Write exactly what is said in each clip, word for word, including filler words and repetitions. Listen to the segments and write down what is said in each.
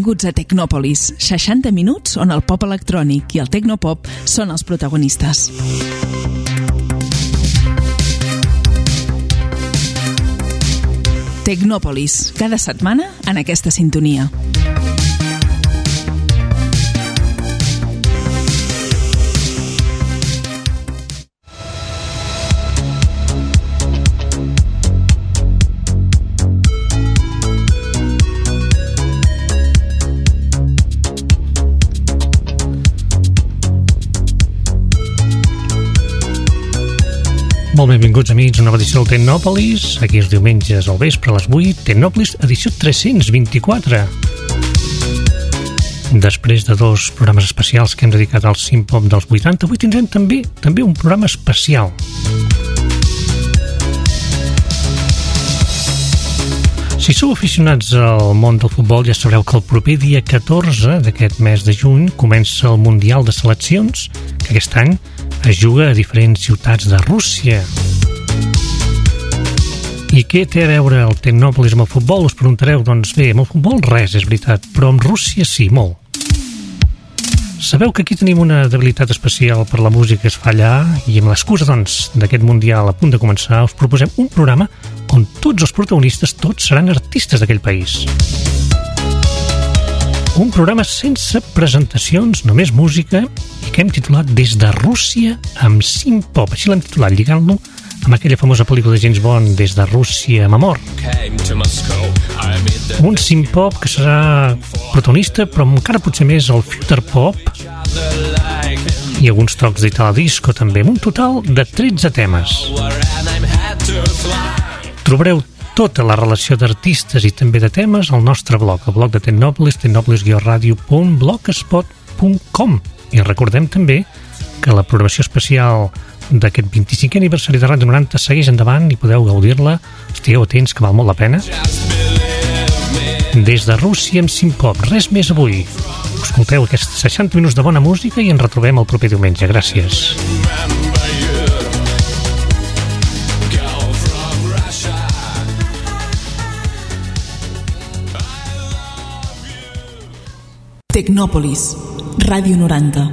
Benvinguts a Tecnòpolis, seixanta minuts on el pop electrònic i el tecnopop són els protagonistes. Tecnòpolis, cada setmana en aquesta sintonia. Molt benvinguts, amics, a una nova edició del Tecnòpolis. Aquí els diumenges al vespre a les vuit. Tecnòpolis, edició tres-cents vint-i-quatre. Després de dos programes especials que hem dedicat al synth-pop dels vuitanta, avui tindrem també també un programa especial. Si sou aficionats al món del futbol, ja sabreu que el proper dia catorze d'aquest mes de juny comença el Mundial de Seleccions, que aquest any es juga a diferents ciutats de Rússia. I què té a veure el Tecnòpolis amb el futbol? Us preguntareu, doncs bé, amb el futbol res, és veritat, però amb Rússia sí, molt. Sabeu que aquí tenim una debilitat especial per la música que es fa allà i amb l'excusa, doncs, d'aquest Mundial a punt de començar, us proposem un programa on tots els protagonistes, tots seran artistes d'aquell país. Un programa sense presentacions, només música, i que hem titulat Des de Rússia amb synth-pop. Així l'hem titulat, lligant-lo amb aquella famosa pel·lícula de James Bond, Des de Rússia amb amor. Un synth-pop que serà protagonista, però encara potser més el future pop i alguns tocs d'Italo Disco també, amb un total de tretze temes. Trobareu tota la relació d'artistes i també de temes al nostre blog, el blog de Tecnòpolis, tecnòpolis radio punt blogspot punt com. I recordem també que la programació especial d'aquest vint-i-cinquè aniversari de Ràdio noranta segueix endavant i podeu gaudir-la. Estigueu atents, que val molt la pena. Des de Rússia amb synth-pop, res més avui. Escolteu aquests seixanta minuts de bona música i ens retrobem el proper diumenge. Gràcies. Tecnòpolis, Ràdio noranta.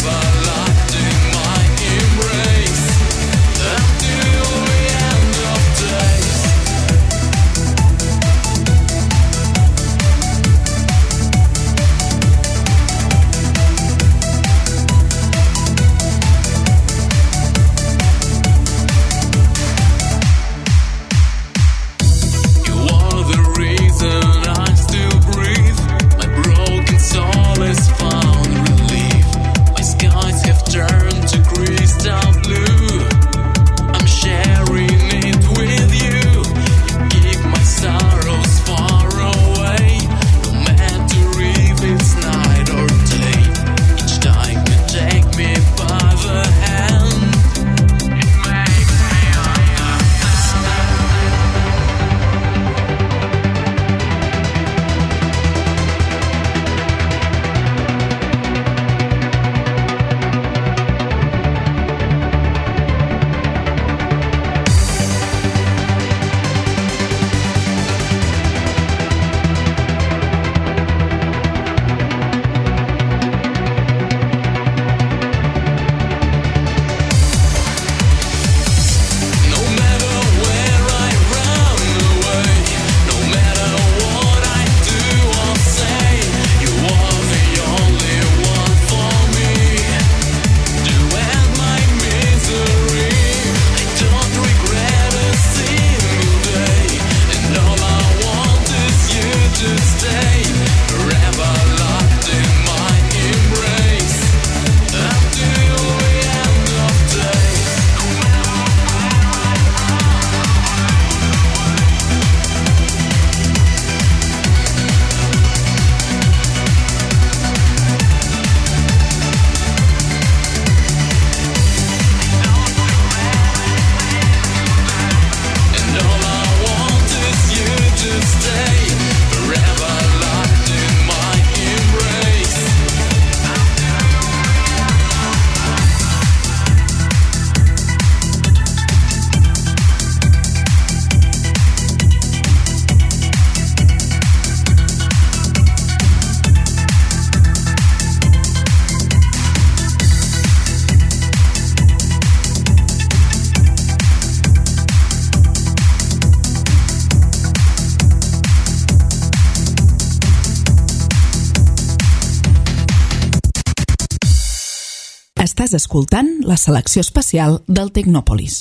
Estàs escoltant la selecció especial del Tecnòpolis.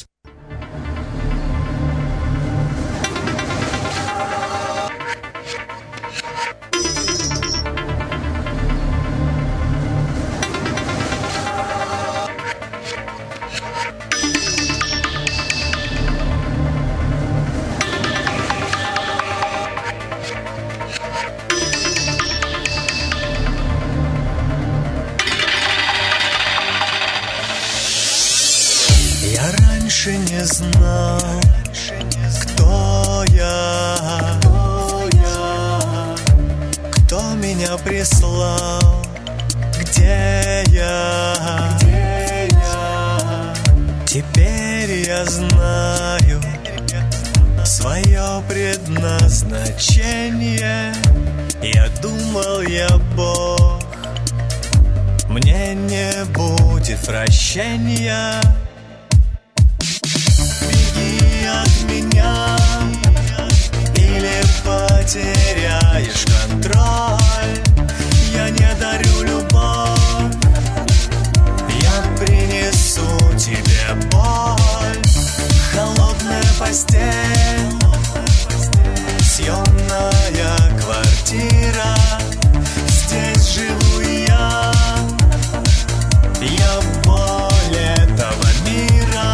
Не знал, кто я, кто меня прислал, где я, теперь я знаю свое предназначение. Я думал, я Бог, мне не будет прощения. От меня или потеряешь контроль. Я не дарю любовь, я принесу тебе боль. Холодная постель, съемная квартира. Здесь живу я, я боль этого мира.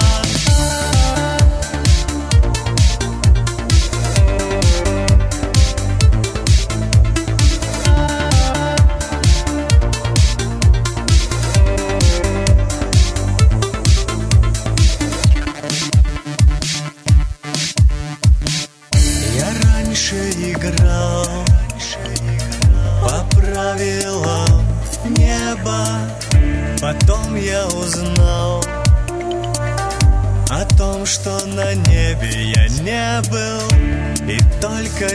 Играл по правилам неба. Потом я узнал о том, что на небе я не был. И только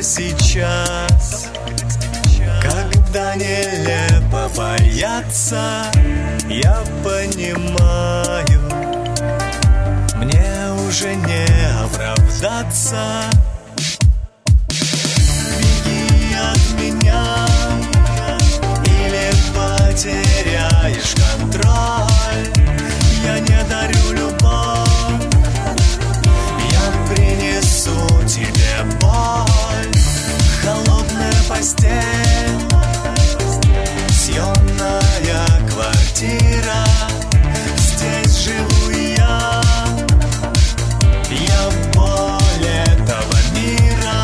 сейчас, когда нелепо бояться, Я понимаю, мне уже не оправдаться. Беги от меня, или потеряешь контроль. Я не дарю любовь, я принесу тебе боль. Холодная постель, съемная квартира. Здесь живу я, я боль этого мира.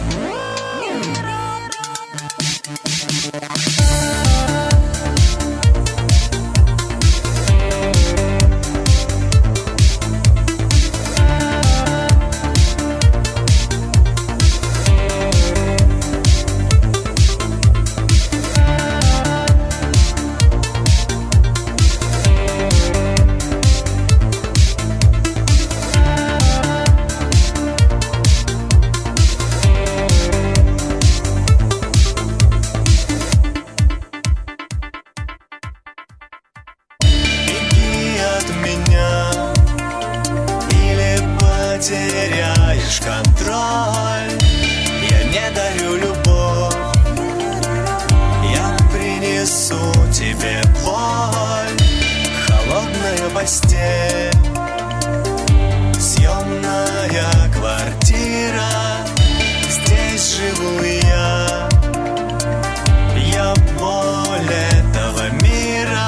Потеряешь контроль. Я не дарю любовь, я принесу тебе боль. Холодная постель, съемная квартира. Здесь живу я, я боль этого мира.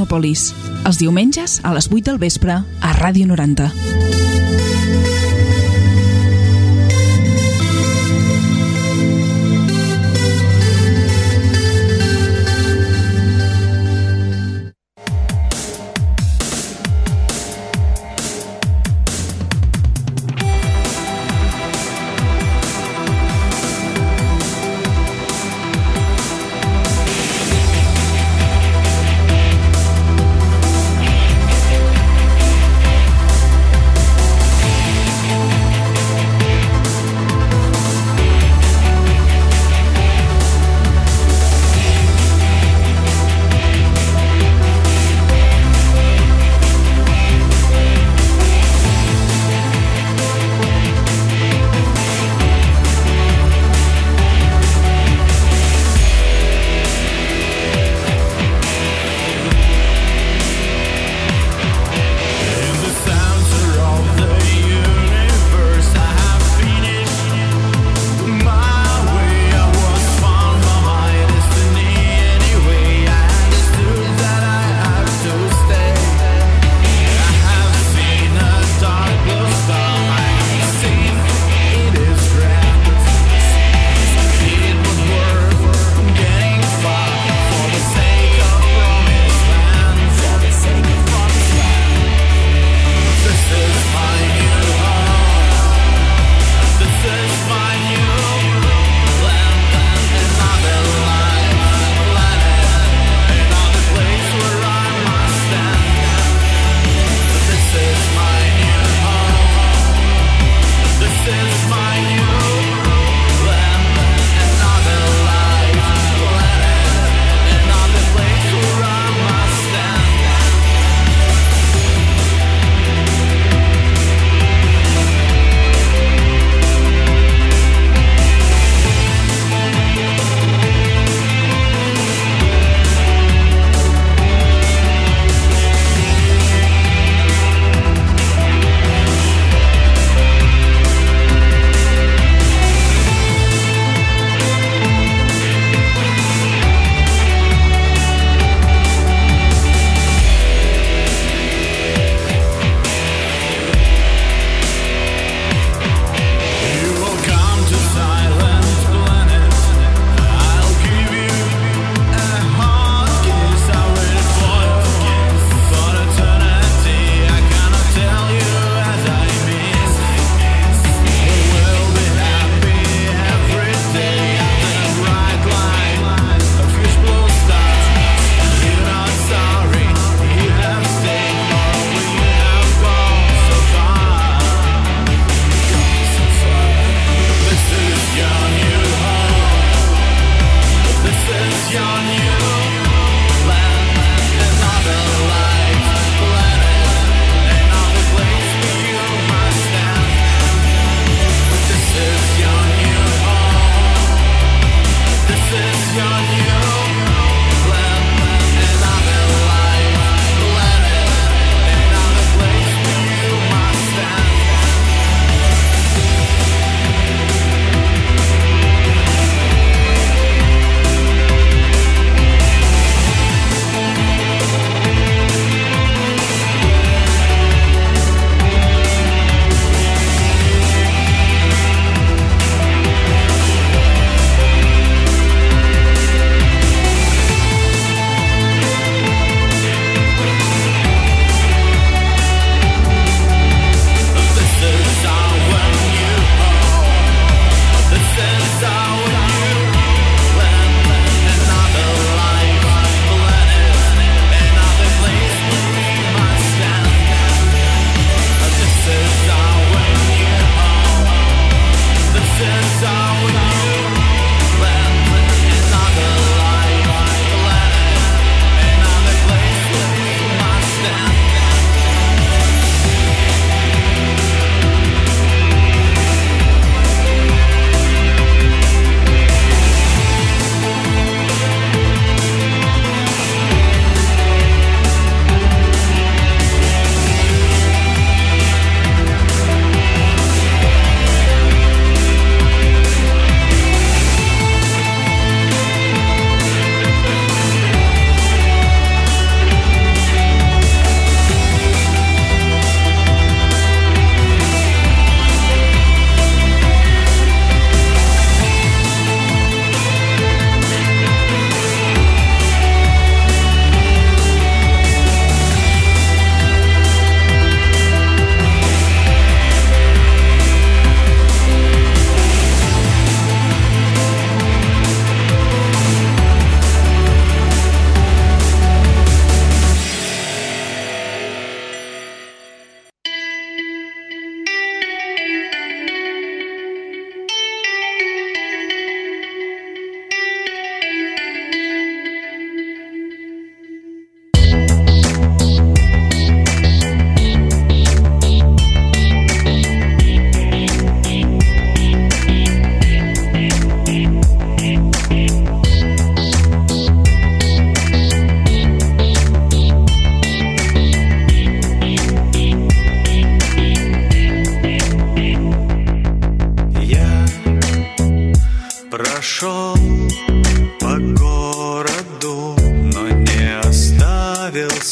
Tecnòpolis, els diumenges a les vuit del vespre a Ràdio noranta.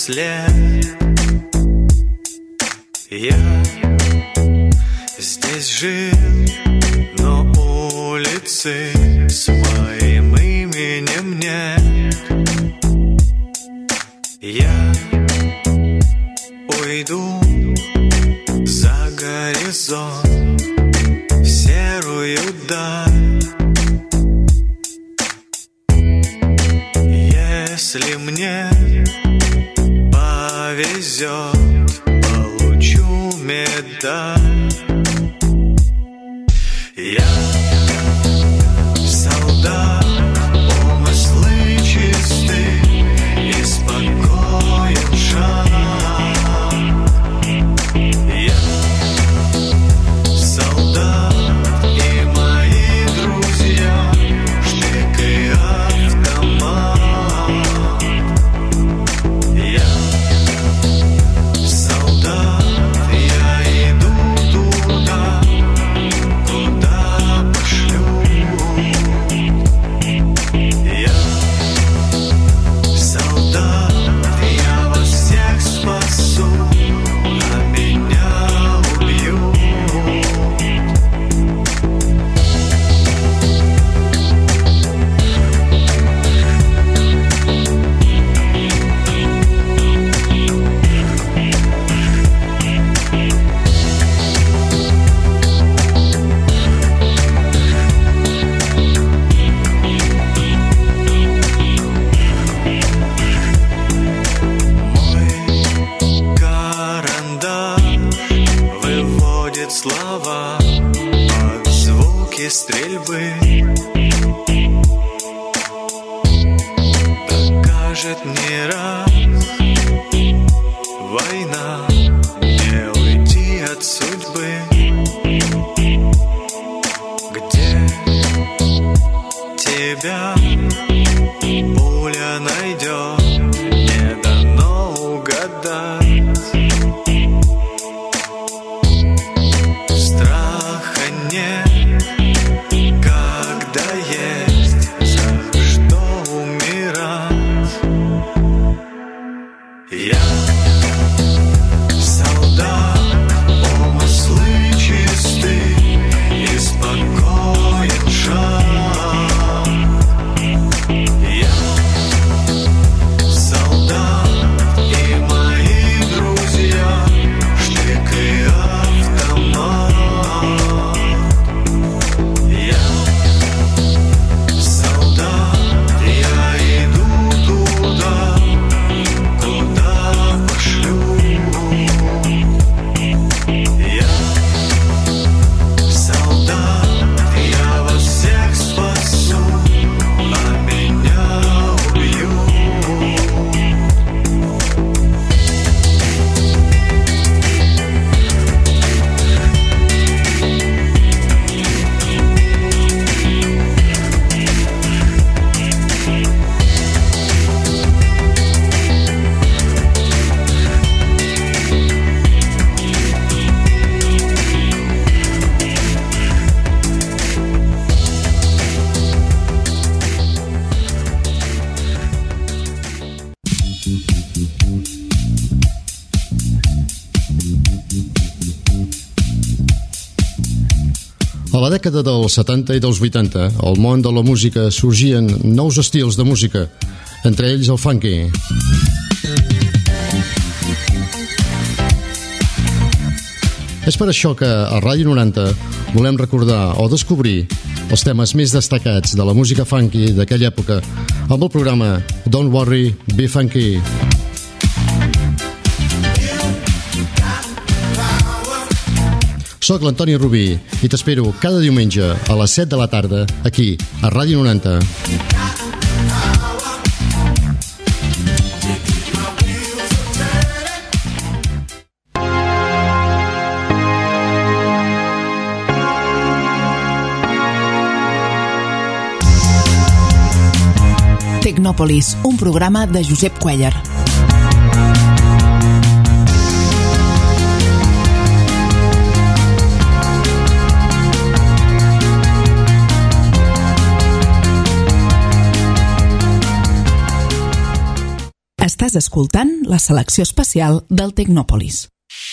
след. Я здесь жил, но улицы с моим именем нет. Я уйду за горизонт, в серую даль. Если мне повезет, получу медаль. Я солдат, помыслы чисты и спокоен шаг. Я солдат, и мои друзья штык и автомат. Я солдат, я иду туда, куда пошлю. Я солдат, я вас всех спасу, а меня убьют. Мой карандаш выводит слова под звуки стрельбы. Докажет не раз война, не уйти от судьбы. Где тебя пуля найдет, не дано угадать. Страха нет, когда есть за что умирать. Я солдат, помыслы чисты и спокоен шаг. Я солдат, и мои друзья штык и автомат. Я солдат, я иду туда, куда пошлю. Я солдат, я вас всех спасу, а меня убьют. A la dècada dels setanta i dels vuitanta, al món de la música sorgien nous estils de música, entre ells el funky. És per això que a Ràdio noranta volem recordar o descobrir els temes més destacats de la música funky d'aquella època amb el programa Don't Worry, Be Funky. Soc l'Antoni Rubí i t'espero cada diumenge a les set de la tarda aquí, a Ràdio noranta. Tecnòpolis, un programa de Josep Cuéllar. Estàs escoltant la selecció especial del Tecnòpolis.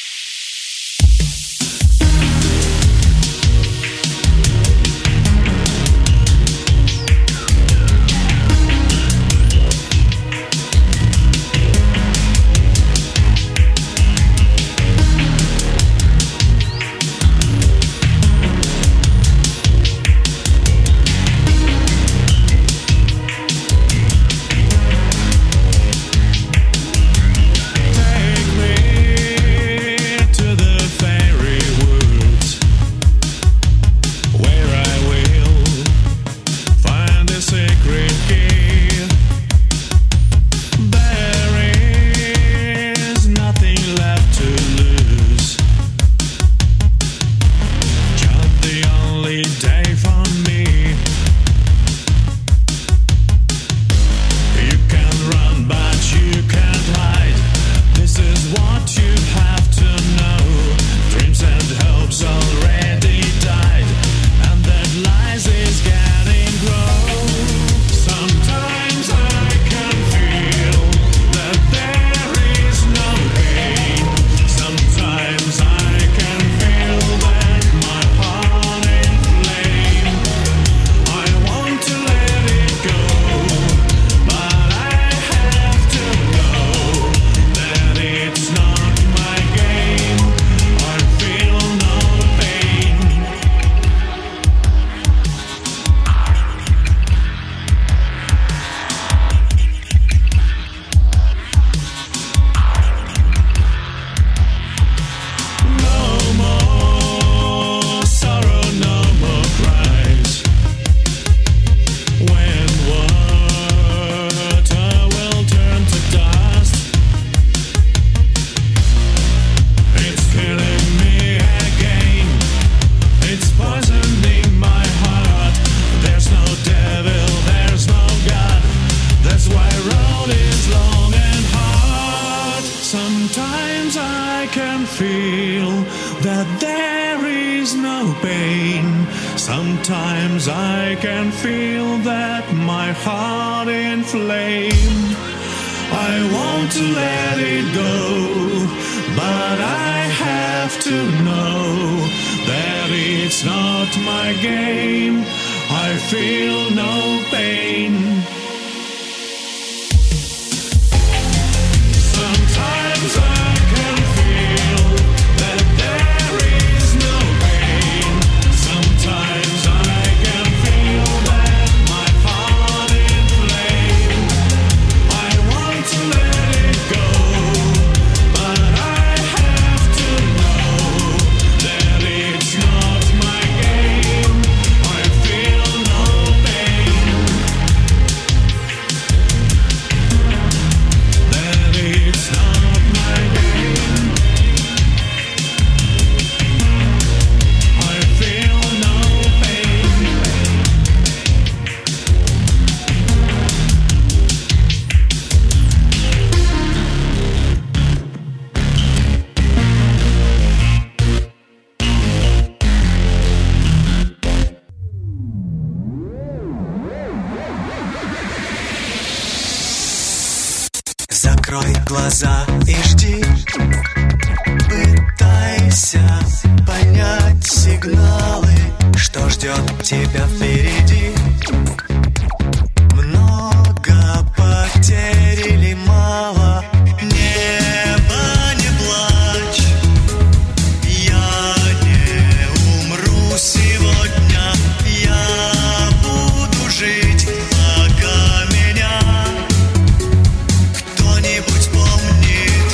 Sometimes I can feel that my heart in flame. I want to let it go, but I have to know that it's not my game. I feel no pain. Sometimes I can feel that there is no pain. Sometimes I can feel that my heart in flame. I want to let it go, but I have to know that it's not my game. I feel no pain. That it's not my game. I feel no pain. Закрой глаза и жди. Пытайся понять сигналы, что ждет тебя впереди. Много потерь или мало? Небо, не плачь. Я не умру сегодня. Я буду жить, пока меня кто-нибудь помнит.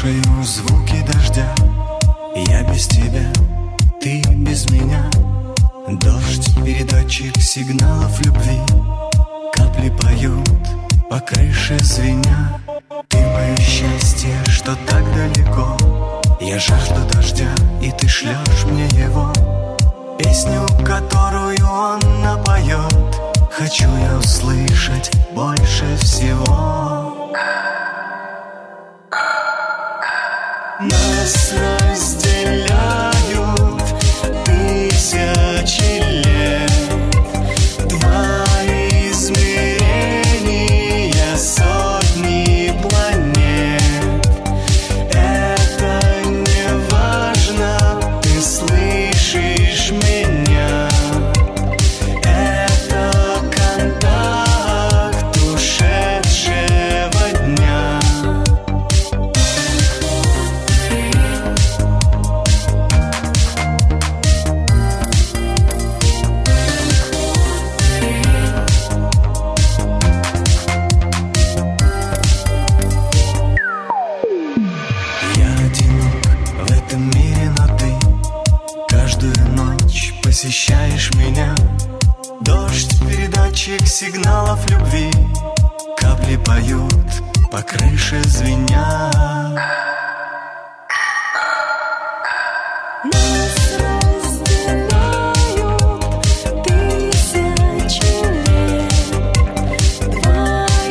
слушаю звуки дождя. Я без тебя, ты без меня. Дождь, передатчик сигналов любви. Капли поют по крыше звеня. Ты мое счастье, что так далеко. Я жажду дождя, и ты шлешь мне его. Песню, которую он напоет, хочу я услышать больше всего. Нас разделяют тысячи лет. Два измерения, сотни планет. Это не важно, ты слышишь меня. Это контакт ушедшего дня. Я одинок в этом мире, но ты каждую ночь посещаешь меня. Дождь, передатчик сигналов любви. Капли поют по крыше звеня. Нас разделяют тысячи лет. Два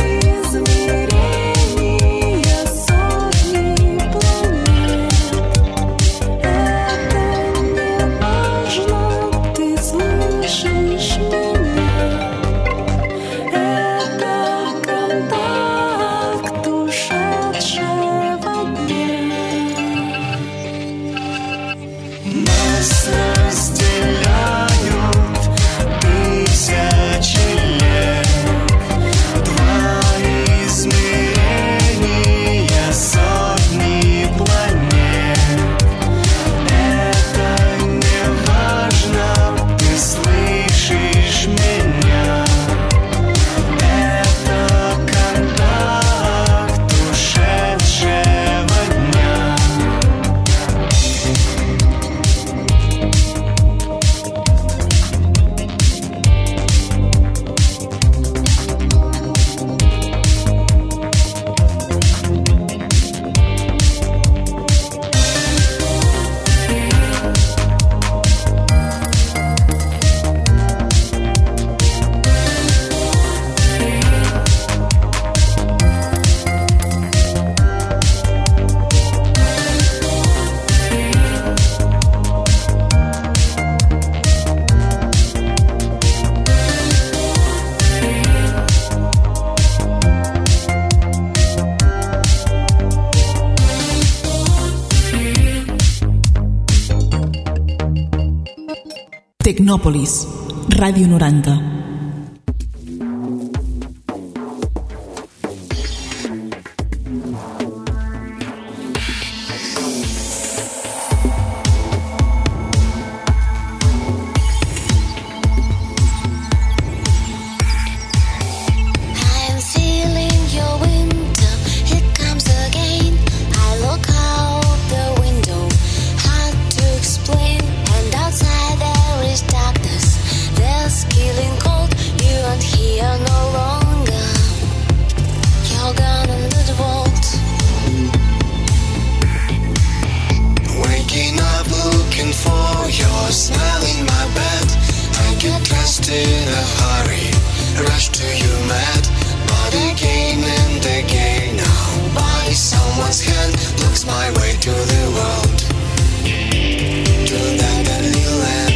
измерения, сотни планет. Это не важно, ты слышишь меня. Это контакт ушедшего дня. Нас разделяют тысячи лет. Два измерения, сотни планет. Это не важно, ты слышишь меня. Это контакт ушедшего дня. Tecnòpolis, Ràdio noranta. I'm feeling your winter, it comes again. I look out the window, hard to explain. And outside there is darkness, there's killing cold. You aren't here no longer, you're gone under the world. Waking up looking for your smell in my bed. I get dressed in a hurry, rush to you mad. But again and again now, by someone's hand, looks my way to the world, to that deadly land.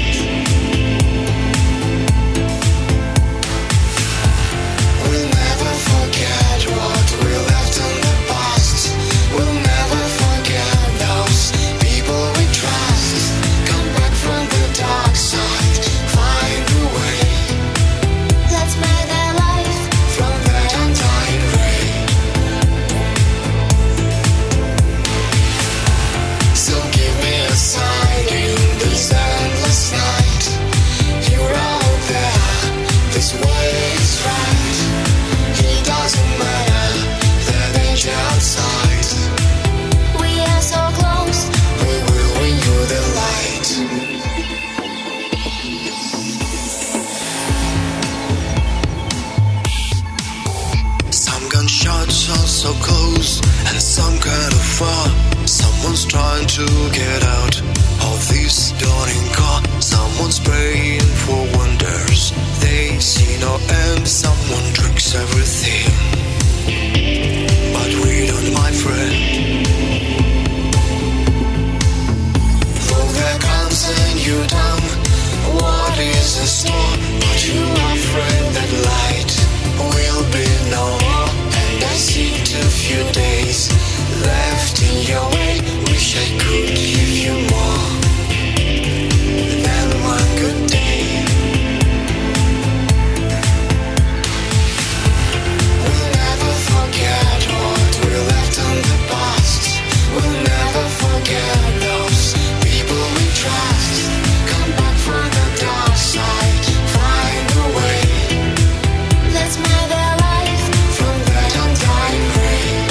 We'll never forget what we left in the past. We'll never forget those people we trust. Come back from the dark side, find a way. Let's make their life From that undying ray. So give me a sign in the kind of far. Someone's trying to get out of this dawning car. Someone's praying for wonders they see no end. Someone drinks everything, but we don't, my friend. Look, there comes a new dawn. What is in store? But you are afraid that light will be no more. And I see too few days left in your way. Wish I could give you more than one good day. We'll never forget what we left in the past. We'll never forget those people we trust. Come back from the dark side, find a way. Let's make their life from that undying rain.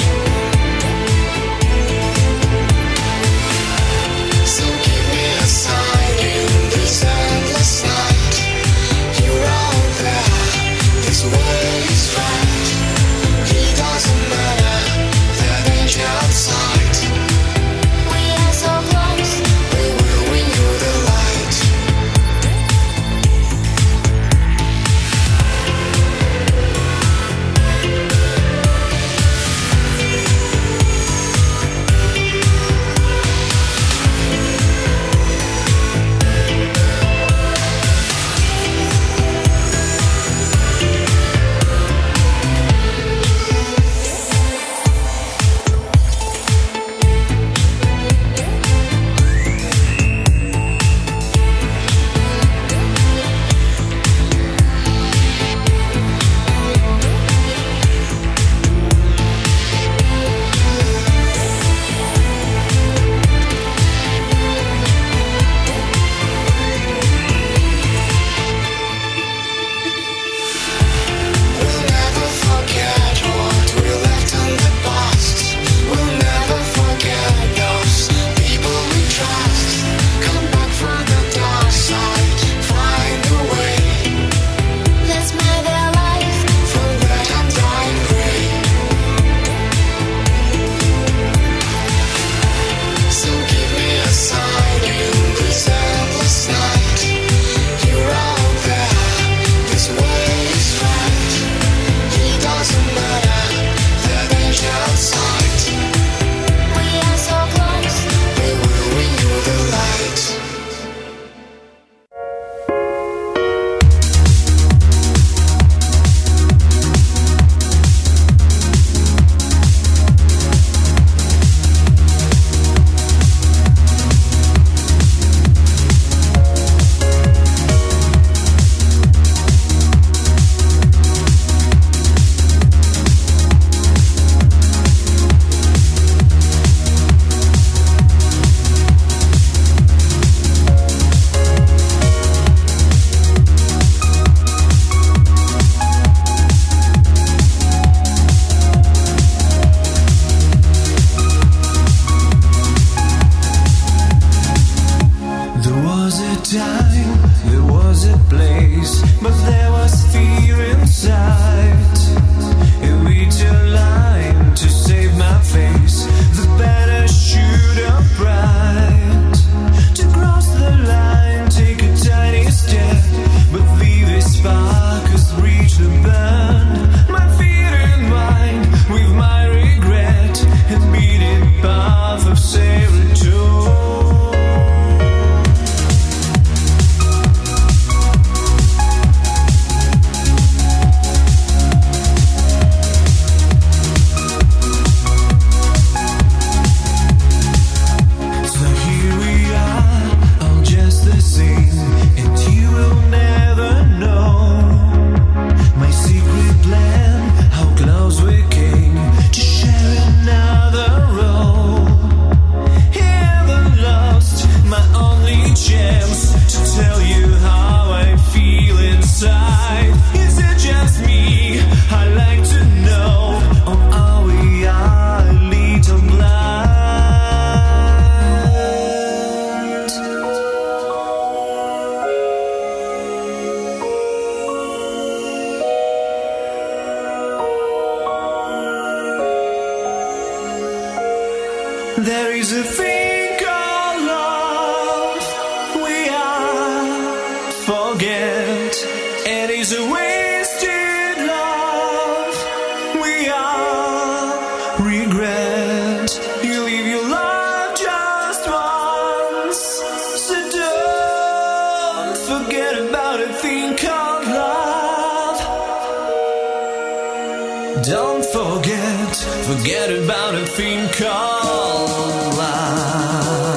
So give me a sign in this endless night. You're out there, this way is right. It doesn't matter, the danger outside. We are so close, we will win you the light. We'll never forget what we left in the past. We'll never forget those people we trust. Come back from the dark side, find a way. Let's make their life from that undying rain. So give me a sign in this endless night. You're out there, this way is right. It doesn't matter, the danger outside. We are so close, we will win you the light. There was a time, there was a place, but there was fear inside. It reached a line to save my face. The better shoot up bright. To cross the line, take a tiny step, but leave a spark has reached the burn. My fear in mind, with my regret, and beat it path of serotonin. Hear the There is a thing called love we are forget. It is a wasted love we are regret. You live your life just once, so don't forget about a thing called love. Don't forget, forget about a thing called love.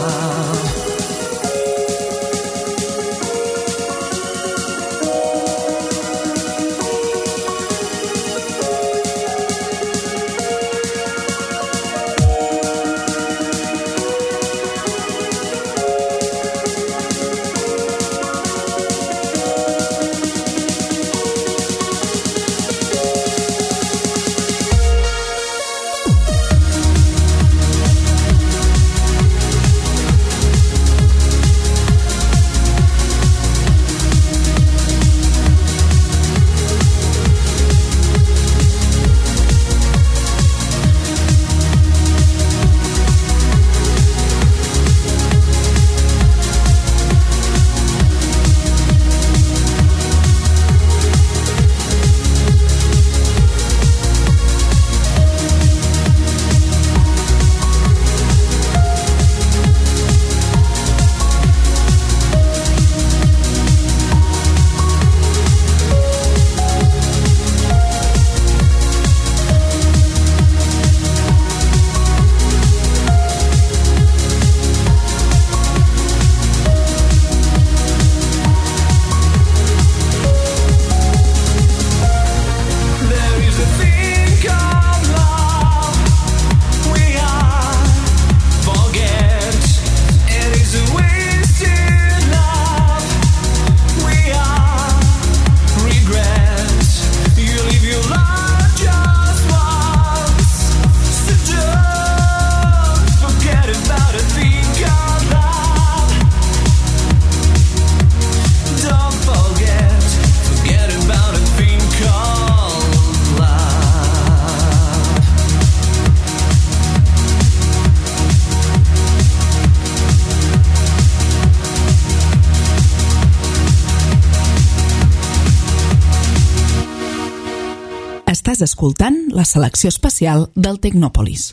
Estàs escoltant la selecció especial del Tecnòpolis.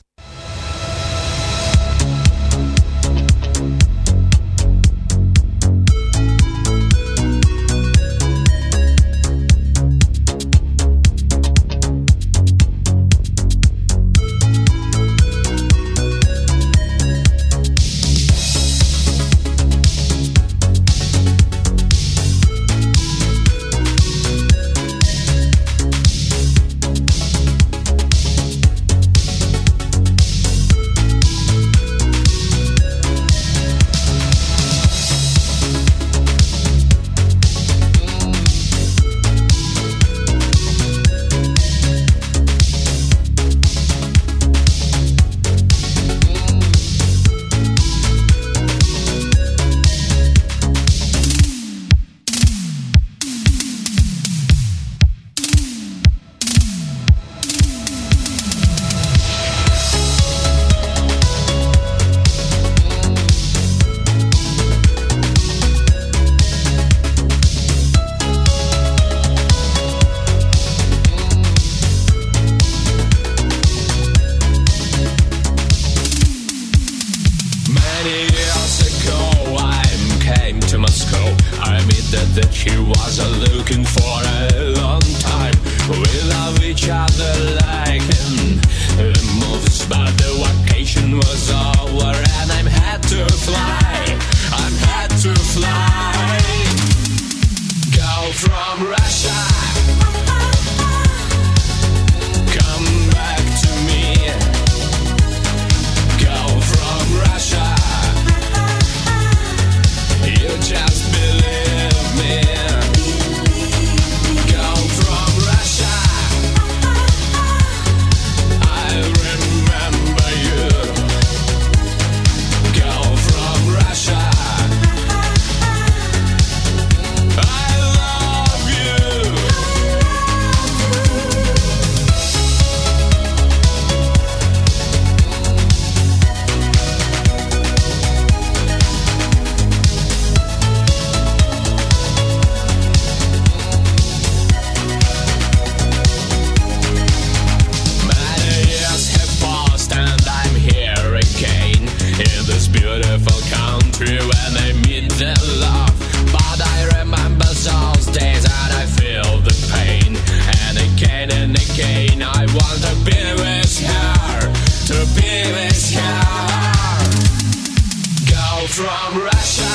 I'm rational.